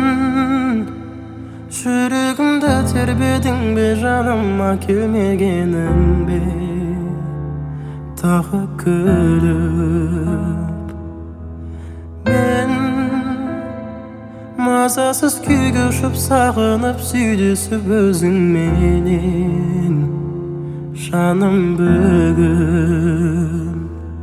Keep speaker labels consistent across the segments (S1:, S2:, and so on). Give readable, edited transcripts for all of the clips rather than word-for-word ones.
S1: жүрегімді тербедің бе, жаныма келмегенім бе, тағы күліп. Мен мазасыз күйге ұшып, сағынып сүйдесіп өзіңменен жаным бүгін.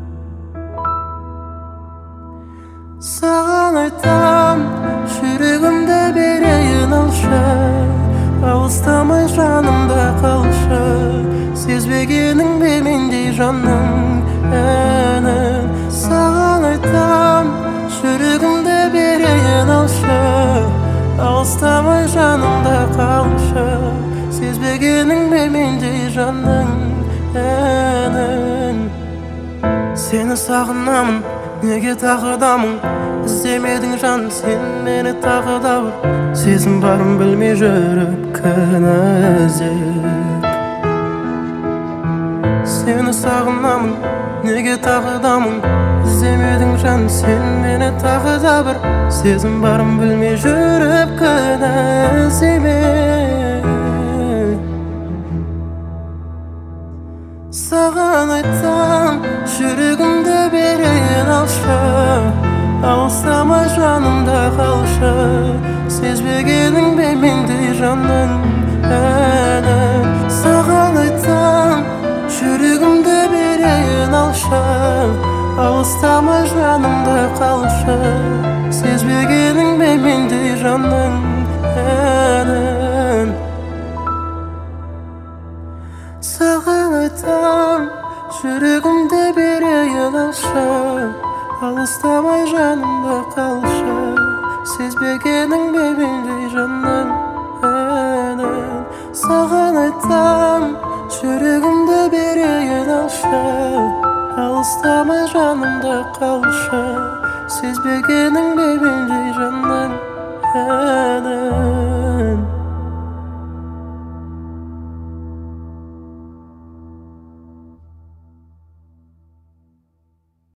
S1: Саған айтам, жүрегімді берейін алшы, алыстамай жанымда қалшы. Сезбегенің бе мендей жанның әнін. Саған айтам, жүрегімді берейін алшы, алыстамай жанымда қалшы. Сезбегенің бе мендей жанның әнін. Сені сағынамын, неге тағыдамын, іздемедің жан сен мені тағы да бір. Сезім барын білмей жүріп кінә іздеп. Сені сағынамын, неге тағыдамын, іздемедің жан сен мені тағы да бір. Сезім барын білмей жүріп кінә іздеме. Саған айтам, жүрегімді берейін алшы, алыстамай жанымда қалшы. Сезбегенің бе мендей жанның әнін. Саған айтам, жүрегімді берейін алшы, алыстамай жанымда қалшы. Сезбегенің бе мендей жанның әнін. Саған айтам, жүрегімді берейін алшы, алыстамай жанымда қалшы. Сезбегенің бе мендей жанның әнін. Саған айтам, жүрегімді берейін алшы, алыстамай жанымда қалшы. Сезбегенің бе мендей жанның